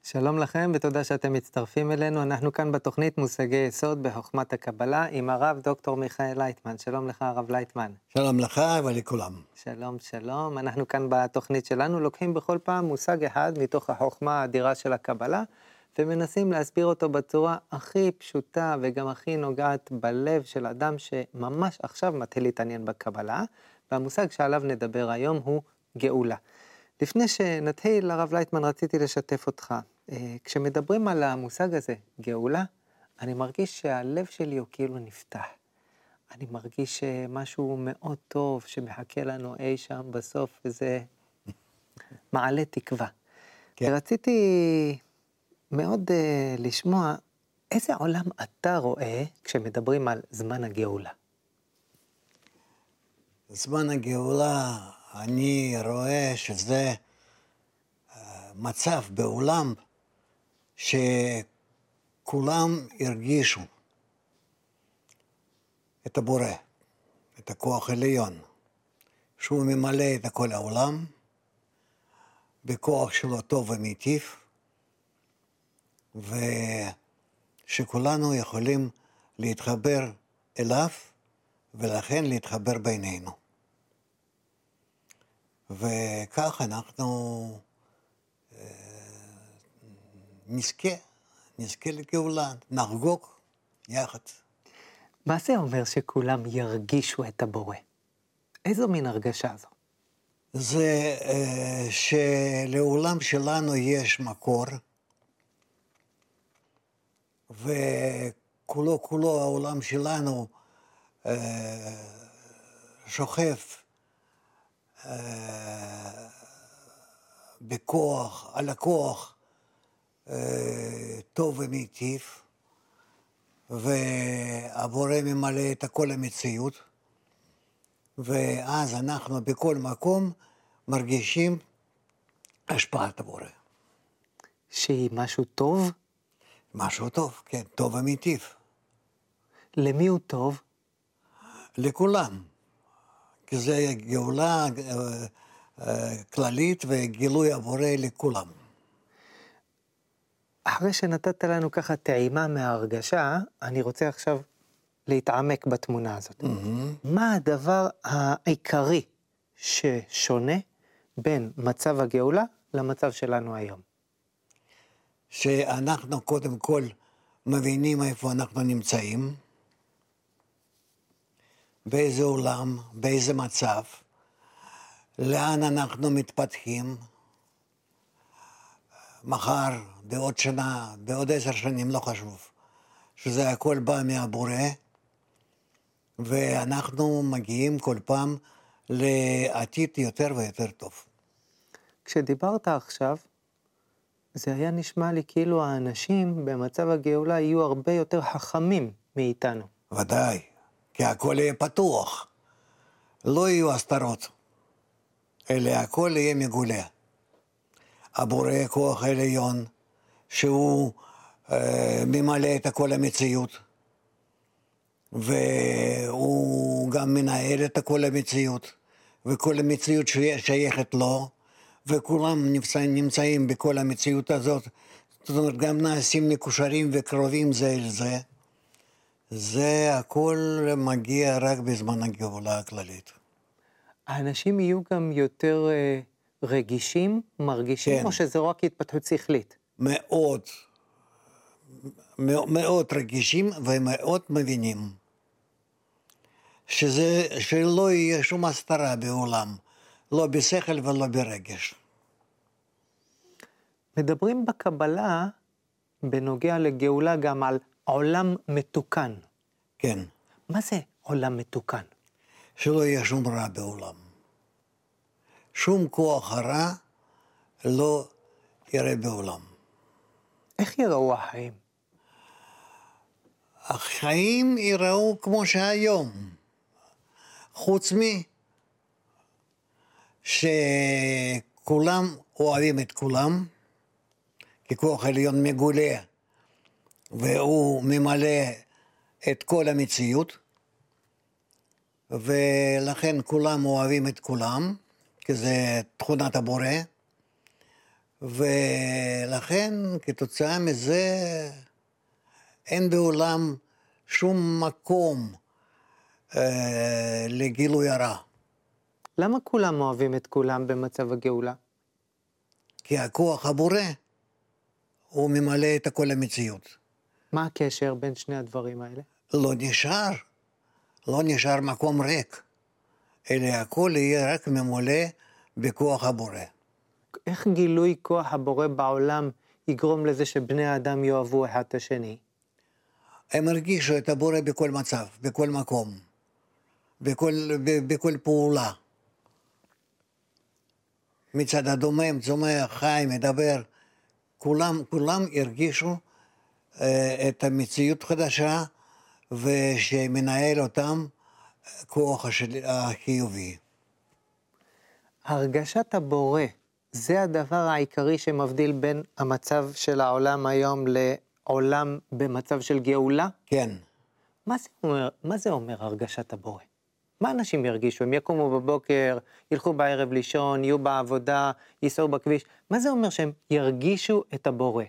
שלום לכם ותודה שאתם מצטרפים אלינו. אנחנו כאן בתוכנית מושגי יסוד בחוכמת הקבלה עם הרב דוקטור מיכאל לייטמן. שלום לך הרב לייטמן. שלום לך ולכולם. שלום, שלום. אנחנו כאן בתוכנית שלנו לוקחים בכל פעם מושג אחד מתוך החוכמה האדירה של הקבלה, ומנסים להסביר אותו בצורה הכי פשוטה וגם הכי נוגעת בלב של אדם שממש עכשיו מתחיל להתעניין בקבלה, והמושג שעליו נדבר היום הוא גאולה. לפני שנתחיל, הרב לייטמן, רציתי לשתף אותך. כשמדברים על המושג הזה, גאולה, אני מרגיש שהלב שלי הוא כאילו נפתח. אני מרגיש משהו מאוד טוב שמחכה לנו אי שם בסוף, וזה מעלה תקווה. כן. רציתי מאוד לשמוע איזה עולם אתה רואה כשמדברים על זמן הגאולה. זמן הגאולה, אני רואה שזה מצב בעולם שכולם הרגישו את הבורא, את הכוח העליון, שהוא ממלא את כל העולם, בכוח שלו טוב ומיטיב, ושכולנו יכולים להתחבר אליו, ולכן להתחבר בינינו. וכך אנחנו נזכה לגאולה, נחגוג יחד. מה זה אומר שכולם ירגישו את הבורא? איזו מין הרגשה זו? זה שלעולם שלנו יש מקור, וכולו העולם שלנו שוכב בכוח, על הכוח טוב ומיטיב, והבורא ממלא את כל המציאות, ואז אנחנו בכל מקום מרגישים השפעת הבורא. שהיא משהו טוב? משהו טוב, כן, טוב ומיטיב. למי הוא טוב? לכולם. כי זה גאולה כללית וגילוי הבורא לכולם. אחרי שנתת לנו ככה טעימה מההרגשה, אני רוצה עכשיו להתעמק בתמונה הזאת. מה הדבר העיקרי ששונה בין מצב הגאולה למצב שלנו היום? שאנחנו קודם כל מבינים איפה אנחנו נמצאים, באיזה עולם, באיזה מצב, לאן אנחנו מתפתחים, מחר, בעוד שנה, בעוד 10 שנים, לא חשוב, שזה הכל בא מהבורא, ואנחנו מגיעים כל פעם לעתיד יותר ויותר טוב. כשדיברת עכשיו, זה היה נשמע לי כאילו האנשים במצב הגאולה יהיו הרבה יותר חכמים מאיתנו. ודאי, כי הכל יהיה פתוח, לא יהיו הסתרות, אלא הכל יהיה מגולה. הבורא כוח העליון, שהוא ממלא את כל המציאות, והוא גם מנהל את כל המציאות, וכל המציאות שייכת לו, וכולם נמצאים בכל המציאות הזאת, זאת אומרת, גם נעשים מקושרים וקרובים זה אל זה. זה הכל מגיע רק בזמן הגאולה הכללית. האנשים יהיו גם יותר רגישים, מרגישים, כן. או שזה רק התפתחות שכלית? מאוד, מאוד רגישים ומאוד מבינים שלא יהיה שום הסתרה בעולם, לא בשכל ולא ברגש. מדברים בקבלה בנוגע לגאולה גם על עולם מתוקן. כן, מה זה עולם מתוקן? שלא יהיה שום רע בעולם. שום כוח הרע לא יראה בעולם. איך יראו החיים? החיים יראו כמו שהיום, חוץ שכולם אוהבים את כולם, כי כוח עליון מגולה, והוא ממלא את כל המציאות, ולכן כולם אוהבים את כולם, כי זה תכונת הבורא, ולכן כתוצאה מזה אין בעולם שום מקום לגילוי הרע. למה כולם אוהבים את כולם במצב הגאולה? כי הכוח הבורא הוא ממלא את כל המציאות. מה הקשר בין שני הדברים האלה? לא נשאר מקום ריק, אלא הכל יהיה רק ממולא בכוח הבורא. איך גילוי כוח הבורא בעולם יגרום לזה שבני האדם יאהבו אחד את השני? הם הרגישו את הבורא בכל מצב, בכל מקום, בכל פעולה. מצד הדומם, צומח, חי, מדבר, כולם הרגישו את המציאות חדשה, ושמנהל אותם כוח החיובי. הרגשת הבורא, זה הדבר העיקרי שמבדיל בין המצב של העולם היום לעולם במצב של גאולה? כן. מה זה אומר הרגשת הבורא? מה אנשים ירגישו? הם יקומו בבוקר, ילכו בערב לישון, יהיו בעבודה, ייסעו בכביש. מה זה אומר שהם ירגישו את הבורא?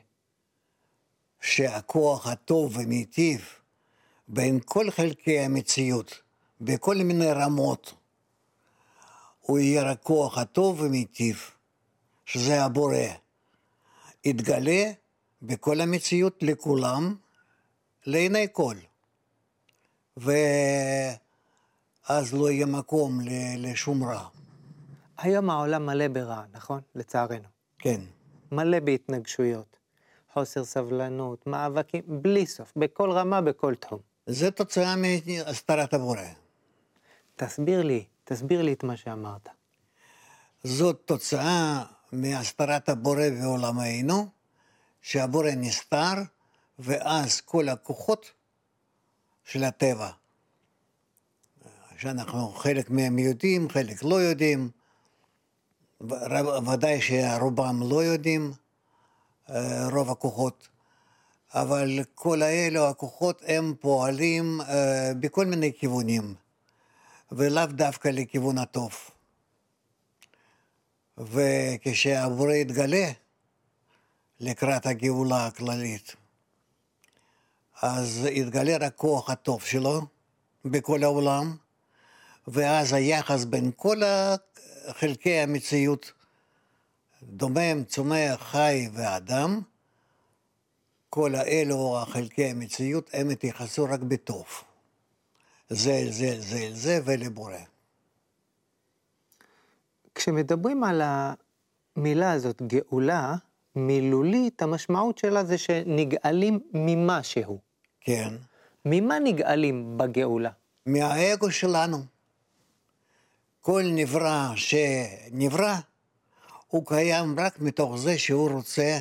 שהכוח הטוב ומיטיב בין כל חלקי המציאות, בכל מיני רמות, הוא יהיה רק כוח הטוב ומיטיב, שזה הבורא. יתגלה בכל המציאות לכולם, לעיני כל. ואז לא יהיה מקום לשום רע. היום העולם מלא ברע, נכון? לצערנו. כן. מלא בהתנגשויות, חוסר סבלנות, מאבקים, בלי סוף, בכל רמה, בכל תחום. זה תוצאה מהסתרת הבורא. תסביר לי את מה שאמרת. זאת תוצאה מהסתרת הבורא בעולמנו, שהבורא נסתר, ואז כל הכוחות של הטבע, שאנחנו חלק מהם יודעים, חלק לא יודעים, ודאי שרובם לא יודעים, רוב הכוחות, אבל כל האלו הכוחות הם פועלים בכל מיני כיוונים, ולאו דווקא לכיוון הטוב. וכשהבורא יתגלה לקראת הגאולה הכללית, אז יתגלה רק כוח הטוב שלו בכל העולם, ואז היחס בין כל חלקי המציאות, דומם, צומח, חי ואדם, כל האלו חלקי המציאות הם יתייחסו רק בטוב. זה ולבורא. כשמדברים על המילה הזאת, גאולה, מילולית, המשמעות שלה זה שנגאלים ממשהו. כן. ממה נגאלים בגאולה? מהאגו שלנו. כל נברא שנברא, הוא קיים רק מתוך זה שהוא רוצה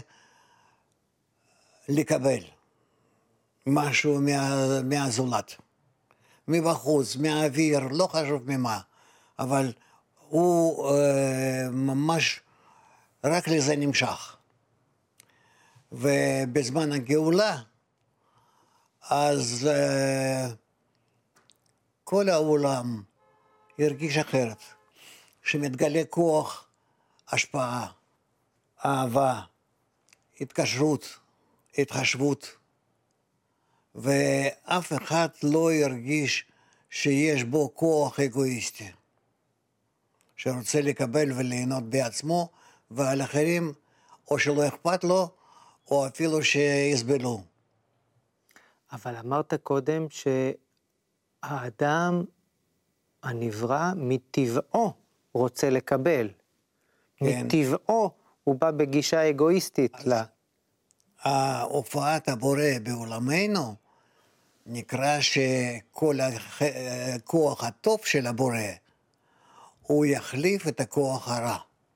לקבל משהו מהזולת. מבחוץ, מהאוויר, לא חשוב ממה, אבל הוא ממש רק לזה נמשך. ובזמן הגאולה, אז כל העולם ירגיש אחרת, שמתגלה כוח, השפעה, אהבה, התקשרות, התחשבות, ואף אחד לא ירגיש שיש בו כוח אגואיסטי, שרוצה לקבל וליהנות בעצמו, ועל אחרים או שלא אכפת לו, או אפילו שיסבלו. אבל אמרת קודם שהאדם הנברא מטבעו רוצה לקבל. כן. מטבעו הוא בא בגישה אגואיסטית. הופעת הבורא בעולמנו נקרא שכל הכוח הטוב של הבורא הוא יחליף את הכוח הרע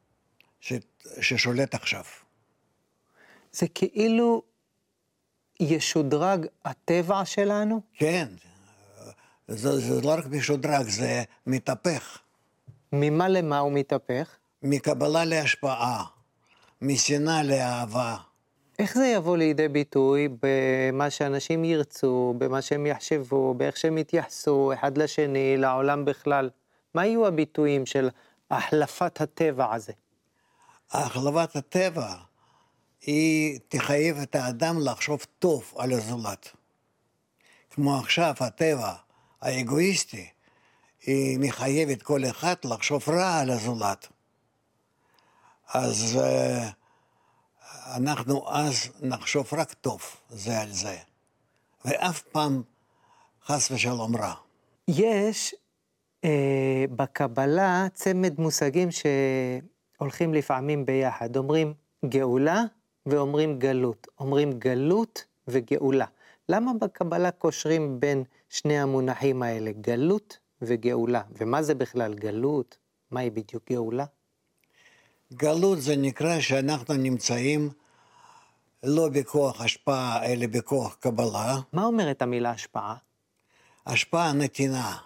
ששולט עכשיו. זה כאילו ישודרג הטבע שלנו? כן, זה לא רק משודרג, זה מתהפך. ממה למה הוא מתהפך? מקבלה להשפעה, משנאה לאהבה. איך זה יבוא לידי ביטוי במה שאנשים ירצו, במה שהם יחשבו, באיך שהם יתייחסו אחד לשני, לעולם בכלל? מה יהיו הביטויים של החלפת הטבע הזה? החלבת הטבע היא תחייב את האדם לחשוב טוב על הזולת. כמו עכשיו הטבע האגואיסטי, היא מחייבת כל אחד לחשוב רע על הזולת. אז אנחנו אז נחשוב רק טוב זה על זה, ואף פעם חס ושלום רע. יש בקבלה צמד מושגים שהולכים לפעמים ביחד. אומרים גאולה ואומרים גלות. אומרים גלות וגאולה. למה בקבלה קושרים בין שני המונחים האלה, גלות וגאולה? ומה זה בכלל גלות? מהי בדיוק גאולה? גלות זה נקרא שאנחנו נמצאים לא בכוח השפעה, אלא בכוח קבלה. מה אומרת המילה השפעה? השפעה נתינה.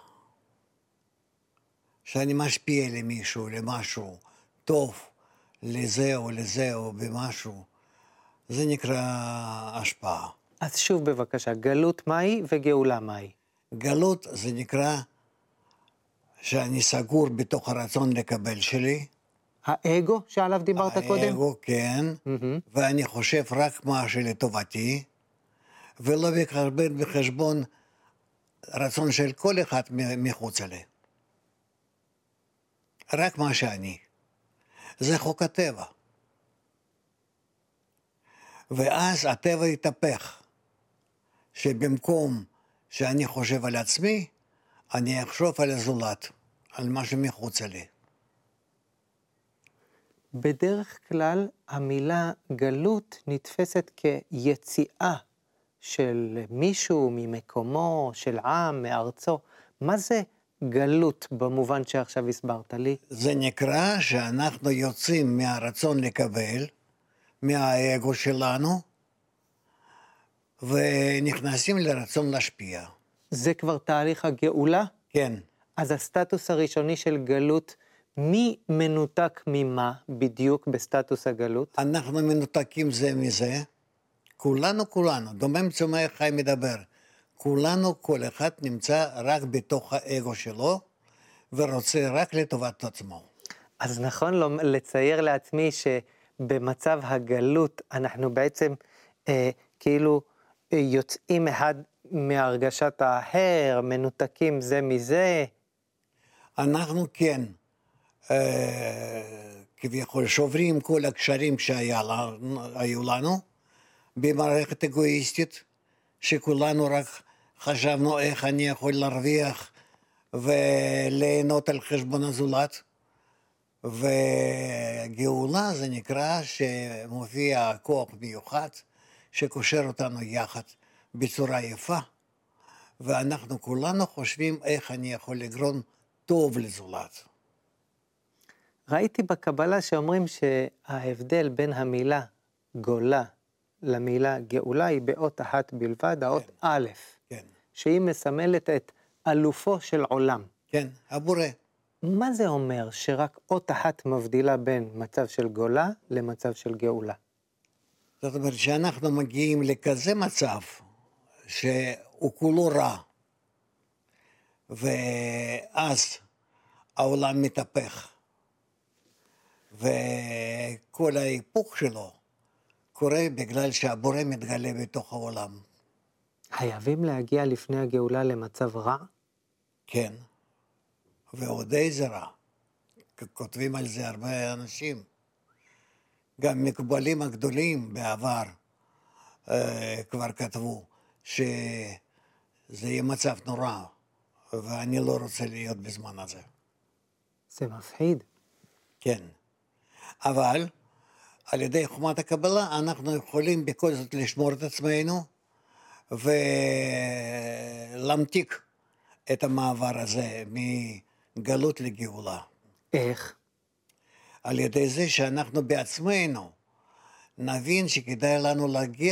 שאני משפיע למישהו, למשהו טוב, לזה או לזה או במשהו, זה נקרא השפעה. אז שוב בבקשה, גלות מהי וגאולה מהי? גלות זה נקרא שאני סגור בתוך הרצון לקבל שלי. האגו שעליו דיברת קודם? האגו, כן, ואני חושב רק מה שלטובתי, ולא מקבל בחשבון רצון של כל אחד מחוץ לי. רק מה שאני. זה חוק הטבע. ואז הטבע יתהפך, שבמקום שאני חושב על עצמי, אני אחשוב על הזולת, על משהו מחוץ לי. בדרך כלל המילה גלות נתפסת כיציאה של מישהו ממקומו, של עם, מארצו. מה זה גלות במובן שעכשיו הסברת לי? זה נקרא שאנחנו יוצאים מהרצון לקבל, מהאגו שלנו, ונכנסים לרצון להשפיע. זה כבר תהליך הגאולה? כן. אז הסטטוס הראשוני של גלות, מי מנותק ממה בדיוק בסטטוס הגלות? אנחנו מנותקים זה מזה, כולנו, דומם צומח חי מדבר. כולנו, כל אחד נמצא רק בתוך האגו שלו, ורוצה רק לטובת עצמו. אז נכון לצייר לעצמי שבמצב הגלות אנחנו בעצם כאילו יוצאים אחד מהרגשת האחר, מנותקים זה מזה. אנחנו כן, כביכול שוברים כל הקשרים שהיו לנו, במערכת אגואיסטית, שכולנו רק חשבנו איך אני יכול להרוויח וליהנות על חשבון הזולת. וגאולה זה נקרא שמופיע כוח מיוחד שקושר אותנו יחד בצורה יפה, ואנחנו כולנו חושבים איך אני יכול לגרום טוב לזולת. ראיתי בקבלה שאומרים שההבדל בין המילה גולה למילה גאולה היא באות אחת בלבד, האות כן. א', כן. שהיא מסמלת את אלופו של עולם. כן, הבורא. מה זה אומר שרק אות אחת מבדילה בין מצב של גולה למצב של גאולה? זאת אומרת שאנחנו מגיעים לכזה מצב שהוא כולו רע, ואז העולם מתהפך, וכל ההיפוך שלו קורה בגלל שהבורא מתגלה בתוך העולם. חייבים להגיע לפני הגאולה למצב רע? כן, ועוד איזה רע. כותבים על זה הרבה אנשים. גם מקובלים הגדולים בעבר כבר כתבו שזה יהיה מצב נורא, ואני לא רוצה להיות בזמן הזה. זה מפחיד. כן. אבל על ידי חוכמת הקבלה אנחנו יכולים בכל זאת לשמור את עצמנו ולהמתיק את המעבר הזה מגלות לגאולה. איך? על ידי זה שאנחנו בעצמנו נבין שכדאי לנו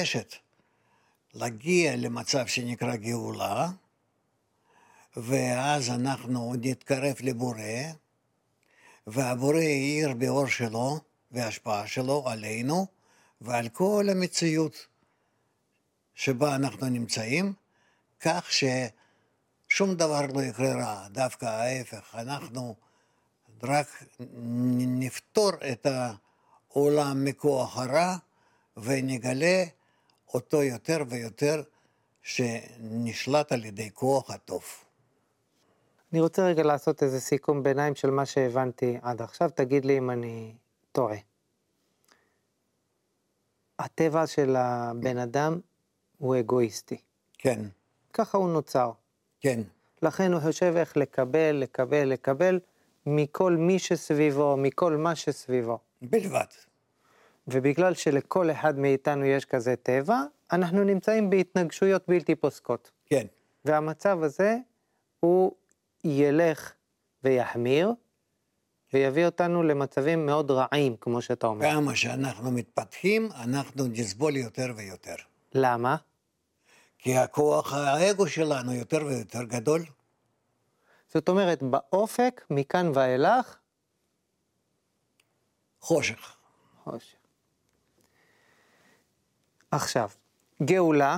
להגיע למצב שנקרא גאולה, ואז אנחנו נתקרב לבורא, והבורא יאיר באור שלו וההשפעה שלו עלינו ועל כל המציאות שבה אנחנו נמצאים, כך ששום דבר לא יקרה רע, דווקא ההפך, אנחנו רק נפתור את עולם מכוח הרע, ונגלה אותו יותר ויותר שנשלט על ידי כוח הטוב. אני רוצה רגע לעשות איזה סיכום ביניים של מה שהבנתי עד עכשיו, תגיד לי אם אני טועה. הטבע של הבן אדם הוא אגואיסטי. כן, ככה הוא נוצר. כן, לכן הוא חושב איך לקבל מכל מי שסביבו, מכל מה שסביבו. בלבד. ובגלל שלכל אחד מאיתנו יש כזה טבע, אנחנו נמצאים בהתנגשויות בלתי פוסקות. כן, והמצב הזה הוא ילך ויחמיר, ויביא אותנו למצבים מאוד רעים, כמו שאתה אומר. כמה שאנחנו מתפתחים, אנחנו נסבול יותר ויותר. למה? כי הכוח האגו שלנו יותר ויותר גדול. זאת אומרת, באופק, מכאן ואילך, חושך. חושך. עכשיו, גאולה,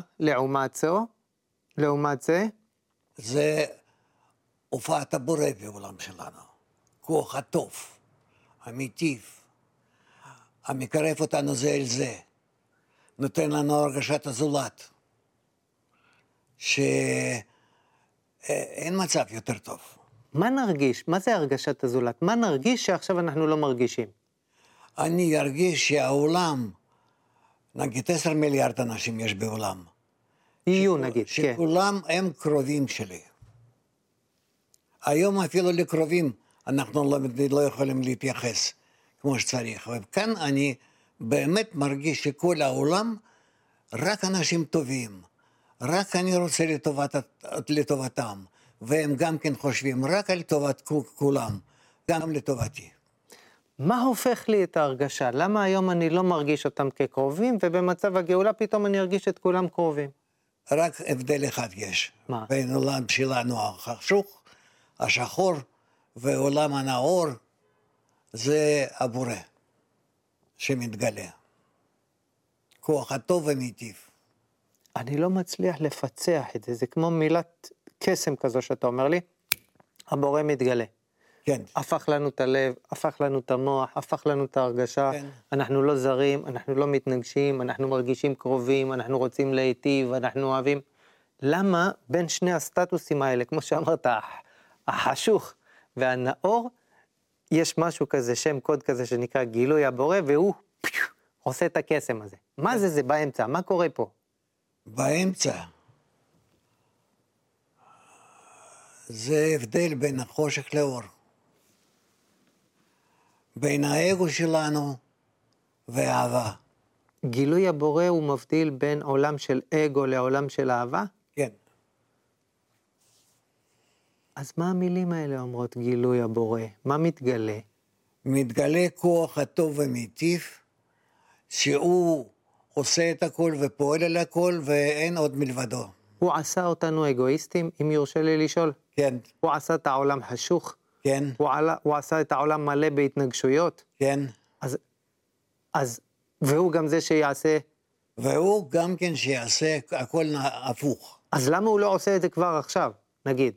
לעומת זה, זה הופעת הבורא בעולם שלנו. כוח הטוב, המיטיב, המקרב אותנו זה אל זה, נותן לנו הרגשת הזולת, שאין מצב יותר טוב. מה נרגיש? מה זה הרגשת הזולת? מה נרגיש שעכשיו אנחנו לא מרגישים? אני ארגיש שהעולם, נגיד 10 מיליארד אנשים יש בעולם, יהיו נגיד, כן. שכולם הם קרובים שלי. היום אפילו לקרובים אנחנו לא יכולים להתייחס כמו שצריך. וכאן אני באמת מרגיש שכל העולם רק אנשים טובים, רק אני רוצה לטובתם, והם גם כן חושבים רק על טובת כולם, גם לטובתי. מה הופך לי את ההרגשה? למה היום אני לא מרגיש אותם כקרובים, ובמצב הגאולה פתאום אני ארגיש את כולם קרובים? רק הבדל אחד יש. מה? בין עולם שלנו החשוך, השחור, ועולם הנאור, זה הבורא שמתגלה. כוח הטוב ומיטיב. אני לא מצליח לפצח את זה, זה כמו מילת קסם כזו שאתה אומר לי, הבורא מתגלה. כן. הפך לנו את הלב, הפך לנו את המוח, הפך לנו את ההרגשה, כן. אנחנו לא זרים, אנחנו לא מתנגשים, אנחנו מרגישים קרובים, אנחנו רוצים להיטיב, אנחנו אוהבים. למה בין שני הסטטוסים האלה, כמו שאמרת, החשוך והנאור, יש משהו כזה, שם קוד כזה שנקרא גילוי הבורא, והוא עושה את הקסם הזה. מה זה? זה באמצע, מה קורה פה? באמצע. זה הבדל בין החושך לאור. בין האגו שלנו והאהבה. גילוי הבורא הוא מבדיל בין עולם של אגו לעולם של אהבה? כן. אז מה המילים האלה אומרות גילוי הבורא? מה מתגלה? מתגלה כוח הטוב ומיטיב, שהוא עושה את הכל ופועל על הכל ואין עוד מלבדו. הוא עשה אותנו אגואיסטים, אם יורשה לי לשאול. כן, הוא עשה את העולם חשוך. כן, הוא עשה את העולם מלא בהתנגשויות. כן. והוא גם זה שיעשה. והוא גם כן שיעשה הכל הפוך. אז למה הוא לא עושה את זה כבר עכשיו, נגיד?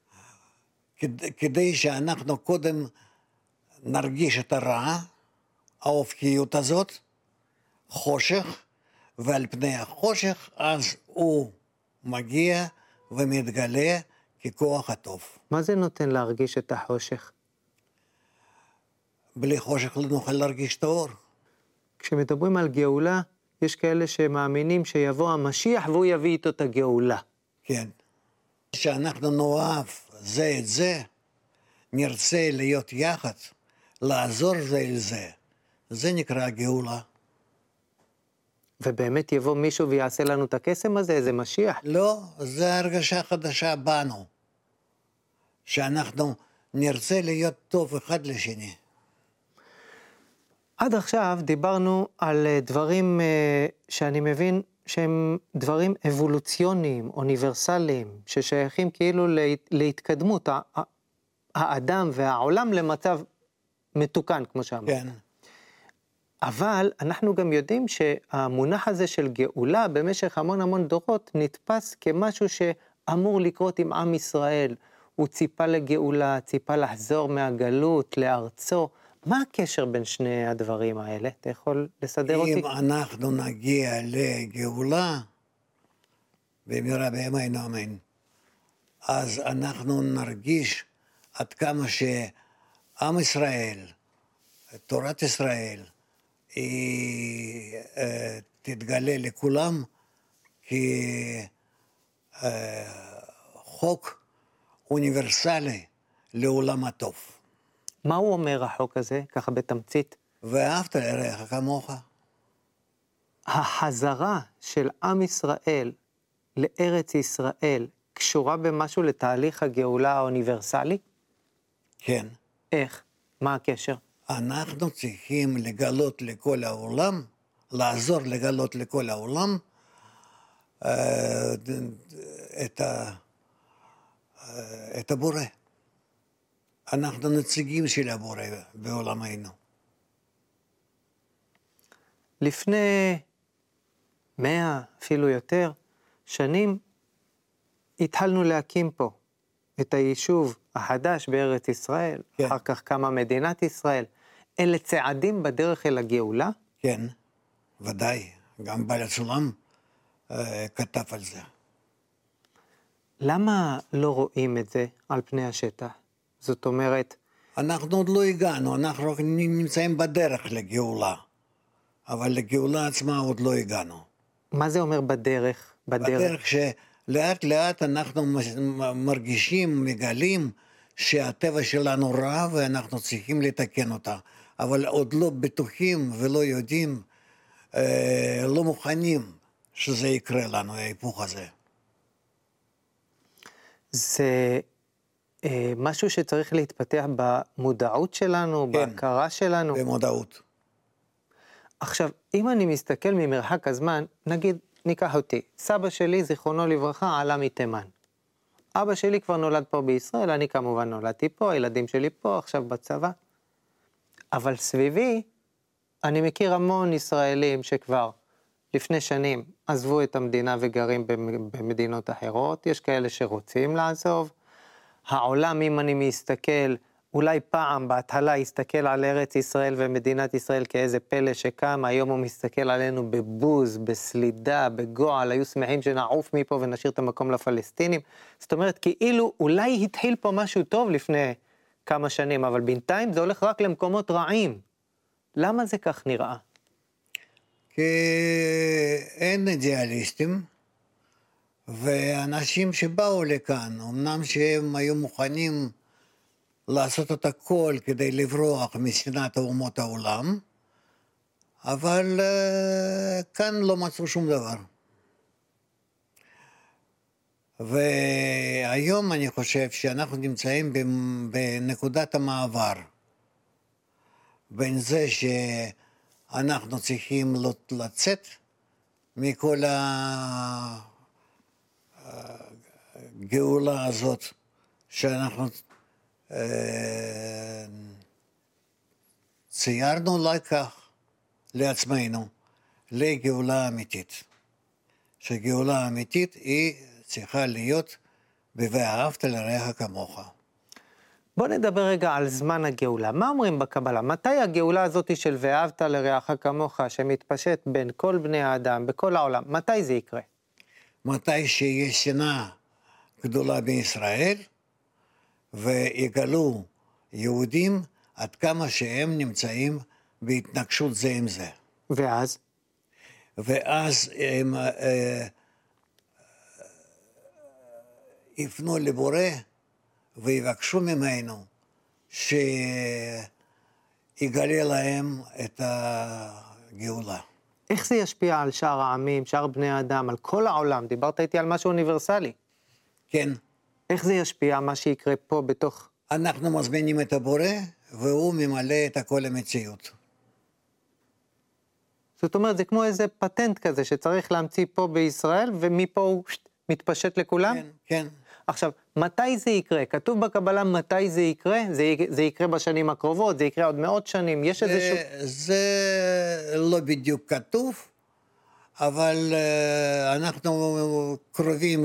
כדי שאנחנו קודם נרגיש את הרע, האופקיות הזאת, חושך, ועל פני החושך אז הוא מגיע ומתגלה ככוח הטוב. מה זה נותן להרגיש את החושך? בלי חושך לא נוכל להרגיש את האור. כשמדברים על גאולה, יש כאלה שמאמינים שיבוא המשיח והוא יביא איתו את הגאולה. כן. שאנחנו נאהב זה את זה, נרצה להיות יחד, לעזור זה אל זה. זה נקרא גאולה. ובאמת יבוא מישהו ויעשה לנו את הקסם הזה, איזה משיח? לא, זה הרגשה חדשה בנו. שאנחנו נרצה להיות טוב אחד לשני. עד עכשיו דיברנו על דברים שאני מבין שהם דברים אבולוציוניים, אוניברסליים, ששייכים כאילו להתקדמות האדם והעולם למצב מתוקן, כמו שאמרת. כן. אבל אנחנו גם יודעים שהמונח הזה של גאולה במשך המון דורות נתפס כמשהו שאמור לקרות עם עם ישראל. הוא ציפה לגאולה, ציפה לחזור מהגלות, לארצו. מה הקשר בין שני הדברים האלה? אתה יכול לסדר אותי? אם אנחנו נגיע לגאולה, במהרה בימינו אמן, אז אנחנו נרגיש עד כמה שעם ישראל, תורת ישראל, היא תתגלה לכולם כחוק אוניברסלי לעולם הטוב. מה הוא אומר החוק הזה, ככה בתמצית? ואהבת לרעך כמוך. החזרה של עם ישראל לארץ ישראל קשורה במשהו לתהליך הגאולה האוניברסלי? כן. איך? מה הקשר? אנחנו צריכים לגלות לכל העולם, לעזור לגלות לכל העולם את הבורא. אנחנו נציגים של הבורא בעולמנו. לפני 100, אפילו יותר, שנים, התחלנו להקים פה את היישוב החדש בארץ ישראל, כן. אחר כך קמה מדינת ישראל. אלה צעדים בדרך אל הגאולה? כן, ודאי. גם בעל הסולם כתב על זה. למה לא רואים את זה על פני השטח? זאת אומרת, אנחנו עוד לא הגענו, אנחנו רק נמצאים בדרך לגאולה. אבל לגאולה עצמה עוד לא הגענו. מה זה אומר בדרך? בדרך שלאט לאט אנחנו מרגישים, מגלים שהטבע שלנו רע ואנחנו צריכים לתקן אותה. אבל עוד לא בטוחים ולא יודעים, לא מוכנים שזה יקרה לנו, ההיפוך הזה. זה משהו שצריך להתפתח במודעות שלנו, כן, בהכרה שלנו. במודעות. עכשיו, אם אני מסתכל ממרחק הזמן, נגיד, ניקח אותי. סבא שלי, זיכרונו לברכה, עלה מתימן. אבא שלי כבר נולד פה בישראל, אני כמובן נולדתי פה, הילדים שלי פה, עכשיו בצבא. אבל סביבי, אני מכיר המון ישראלים שכבר לפני שנים עזבו את המדינה וגרים במדינות אחרות, יש כאלה שרוצים לעזוב. העולם, אם אני מסתכל, אולי פעם בהתחלה הסתכל על ארץ ישראל ומדינת ישראל כאיזה פלא שקם, היום הוא מסתכל עלינו בבוז, בסלידה, בגועל, היו שמחים שנעוף מפה ונשאיר את המקום לפלסטינים. זאת אומרת, כאילו אולי התחיל פה משהו טוב לפני כמה שנים, אבל בינתיים זה הולך רק למקומות רעים. למה זה כך נראה? כי אין אידיאליסטים, ואנשים שבאו לכאן, אמנם שהם היו מוכנים לעשות את הכל כדי לברוח משנאת אומות העולם, אבל כאן לא מצאו שום דבר. והיום אני חושב שאנחנו נמצאים בנקודת המעבר, בין זה שאנחנו צריכים לצאת מכל הגאולה הזאת שאנחנו ציירנו לקח לעצמנו, לגאולה אמיתית. שגאולה אמיתית היא צריכה להיות ב"ואהבת לרעך כמוך". בוא נדבר רגע על זמן הגאולה. מה אומרים בקבלה? מתי הגאולה הזאת של "ואהבת לרעך כמוך", שמתפשט בין כל בני האדם, בכל העולם, מתי זה יקרה? מתי שיש שנאה גדולה בישראל, ויגלו יהודים עד כמה שהם נמצאים בהתנגשות זה עם זה. ואז? ואז הם יפנו לבורא ויבקשו ממנו שיגלה להם את הגאולה. איך זה ישפיע על שאר העמים, שאר בני האדם, על כל העולם? דיברת איתי על משהו אוניברסלי. כן. איך זה ישפיע מה שיקרה פה בתוך... אנחנו מזמינים את הבורא, והוא ממלא את כל המציאות. זאת אומרת, זה כמו איזה פטנט כזה שצריך להמציא פה בישראל, ומפה הוא מתפשט לכולם? כן, כן. עכשיו, מתי זה יקרה? כתוב בקבלה מתי זה יקרה? זה יקרה בשנים הקרובות, זה יקרה עוד מאות שנים, יש איזשהו... זה לא בדיוק כתוב, אבל אנחנו קרובים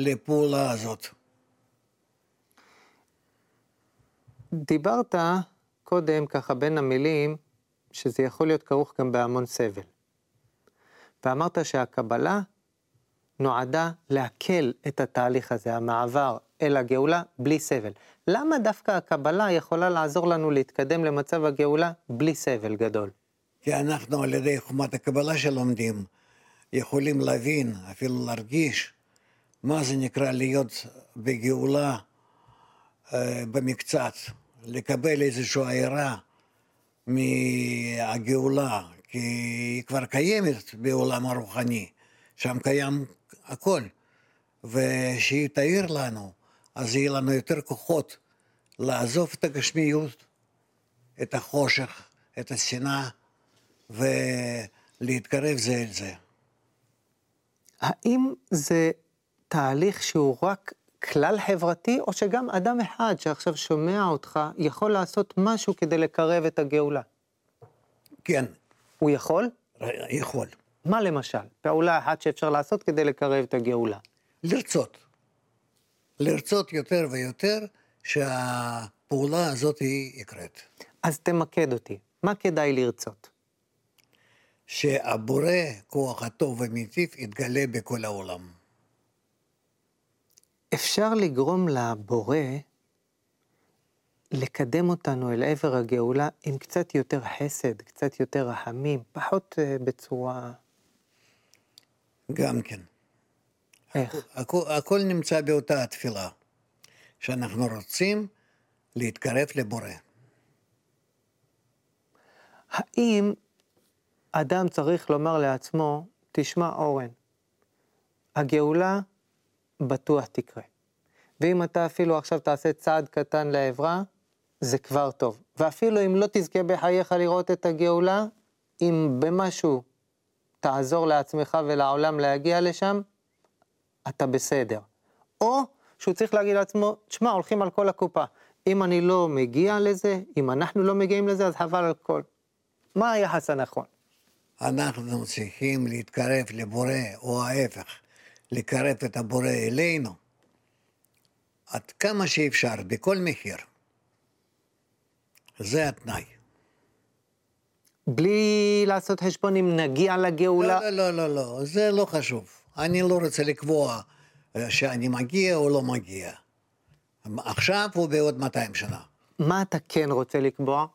לפעולה הזאת. דיברת קודם ככה בין המילים, שזה יכול להיות כרוך גם בהמון סבל. ואמרת שהקבלה נועדה להקל את התהליך הזה, המעבר אל הגאולה בלי סבל. למה דווקא הקבלה יכולה לעזור לנו להתקדם למצב הגאולה בלי סבל גדול? כי אנחנו על ידי חוכמת הקבלה שלומדים, יכולים להבין, אפילו להרגיש, מה זה נקרא להיות בגאולה במקצת, לקבל איזושהי הערה מהגאולה, כי היא כבר קיימת בעולם הרוחני, שם קיים הכל, ושהיא תאיר לנו, אז יהיה לנו יותר כוחות לעזוב את הגשמיות, את החושך, את השנאה, ולהתקרב זה אל זה. האם זה תהליך שהוא רק כלל חברתי, או שגם אדם אחד שעכשיו שומע אותך יכול לעשות משהו כדי לקרב את הגאולה? כן, הוא יכול? יכול. מה למשל? פעולה אחת שאפשר לעשות כדי לקרב את הגאולה. לרצות. לרצות יותר ויותר שהפעולה הזאת היא יקרת. אז תמקד אותי. מה כדאי לרצות? שהבורא, כוח הטוב ומיטיב, יתגלה בכל העולם. אפשר לגרום לבורא לקדם אותנו אל עבר הגאולה עם קצת יותר חסד, קצת יותר רחמים, פחות בצורה... גם כן. איך? הכל נמצא באותה התפילה, שאנחנו רוצים להתקרב לבורא. האם אדם צריך לומר לעצמו, תשמע אורן, הגאולה בטוח תקרה. ואם אתה אפילו עכשיו תעשה צעד קטן לעברה, זה כבר טוב. ואפילו אם לא תזכה בחייך לראות את הגאולה, אם במשהו תעזור לעצמך ולעולם להגיע לשם, אתה בסדר. או שהוא צריך להגיד לעצמו, תשמע, הולכים על כל הקופה. אם אני לא מגיע לזה, אם אנחנו לא מגיעים לזה, אז חבל על כל. מה היחס הנכון? אנחנו צריכים להתקרב לבורא, או ההפך, לקרב את הבורא אלינו, עד כמה שאפשר, בכל מחיר. זה התנאי. בלי לעשות חשבון אם נגיע לגאולה? לא, זה לא חשוב. אני לא רוצה לקבוע שאני מגיע או לא מגיע. עכשיו או בעוד 200 שנה. מה אתה כן רוצה לקבוע?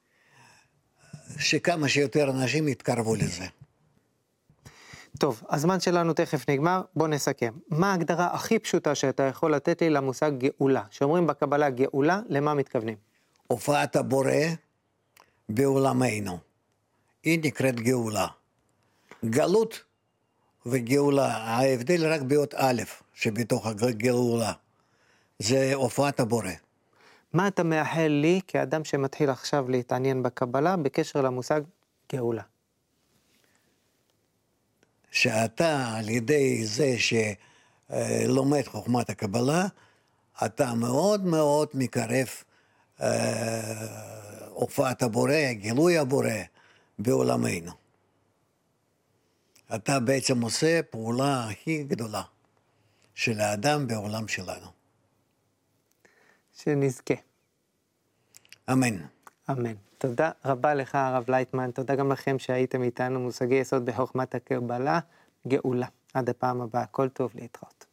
שכמה שיותר אנשים יתקרבו לזה. טוב, הזמן שלנו תכף נגמר, בוא נסכם. מה ההגדרה הכי פשוטה שאתה יכול לתת לי למושג גאולה? שאומרים בקבלה גאולה, למה מתכוונים? הופעת הבורא בעולמנו. היא נקראת גאולה. גלות וגאולה, ההבדל רק באות א' שבתוך הגאולה. זה הופעת הבורא. מה אתה מאחל לי כאדם שמתחיל עכשיו להתעניין בקבלה בקשר למושג גאולה? שאתה על ידי זה שלומד חוכמת הקבלה, אתה מאוד מאוד מקרב הופעת הבורא, גילוי הבורא בעולמנו. אתה בעצם עושה פעולה הכי גדולה של האדם בעולם שלנו. שנזכה. אמן. אמן. תודה רבה לך הרב לייטמן, תודה גם לכם שהייתם איתנו, מושגי יסוד בחוכמת הקבלה, גאולה. עד הפעם הבאה, כל טוב, להתראות.